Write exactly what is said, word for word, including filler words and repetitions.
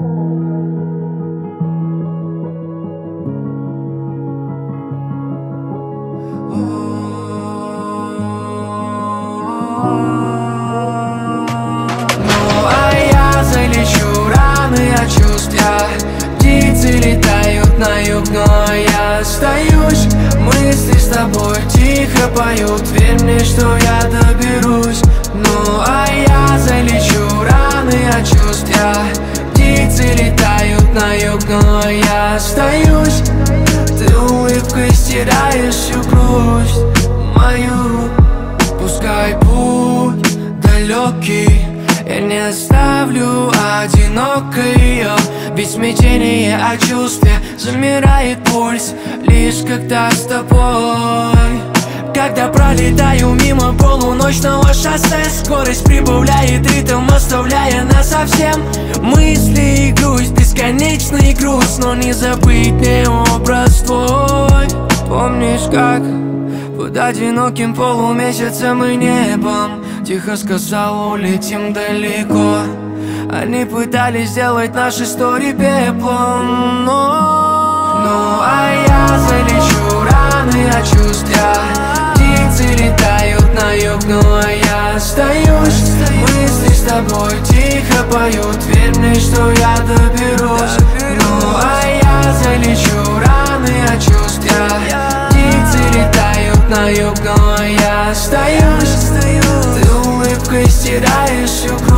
Ну а я залечу раны от чувств. Я птицы летают на юг, но я остаюсь. Мысли с тобой тихо поют. Верь мне, что я доберусь. Ну а я залечу раны от чувств. Я птицы летают на юг, но я остаюсь. Ты улыбкой стираешь всю грусть мою. Пускай путь далекий, я не оставлю одинокой ее. Ведь смятение о чувстве замирает пульс лишь когда с тобой. Когда пролетаю мимо полуночного шоссе, скорость прибавляет ритм, оставляя нас совсем. Мысли и грусть, бесконечный груз, но не забыть мне образ твой. Помнишь, как под одиноким полумесяцем и небом тихо сказал: улетим далеко. Они пытались сделать наши истории пеплом, но... Ну а я залечу раны от чувств. Я птицы летают на юг, но я остаюсь. Мысли с тобой тихо поют. Верь мне, что я доберусь. Ну а я залечу раны от чувств. Я птицы летают на юг, но я остаюсь. Ты улыбкой стираешь всю грусть